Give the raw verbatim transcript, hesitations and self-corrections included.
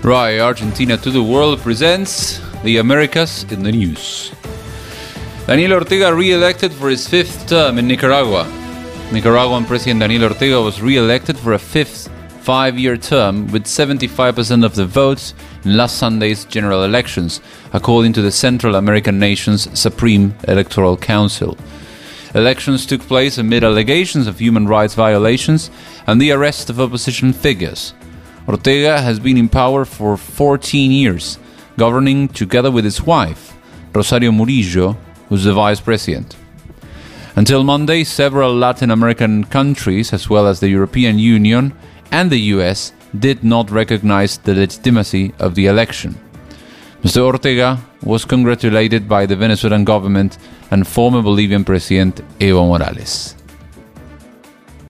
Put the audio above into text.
Right, Argentina to the World presents the Americas in the news. Daniel Ortega re-elected for his fifth term in Nicaragua. Nicaraguan President Daniel Ortega was re-elected for a fifth five-year term with seventy-five percent of the votes in last Sunday's general elections, according to the Central American nation's Supreme Electoral Council. Elections took place amid allegations of human rights violations and the arrest of opposition figures. Ortega has been in power for fourteen years, governing together with his wife, Rosario Murillo, who's the vice president. Until Monday, several Latin American countries, as well as the European Union and the U S, did not recognize the legitimacy of the election. Mister Ortega was congratulated by the Venezuelan government and former Bolivian President Evo Morales.